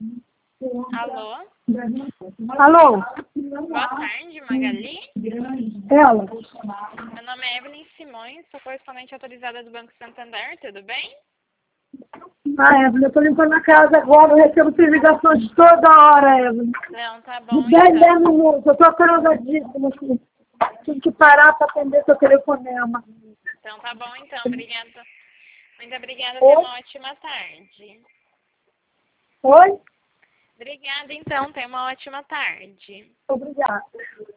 Alô? Alô? Boa tarde, Magali. Ela? Meu nome é Evelyn Simões, sou correspondente autorizada do Banco Santander, tudo bem? Ah, Evelyn, eu tô limpando a casa agora, eu recebo suas ligações toda hora, Evelyn. Não, tá bom De 10 em 10 então. minutos, eu tô atrasadíssima aqui. Tive que parar para atender seu telefonema. Então tá bom então, obrigada. Muito obrigada, tenha Oi? uma ótima tarde. Oi? Obrigada então, tenha uma ótima tarde. Obrigada.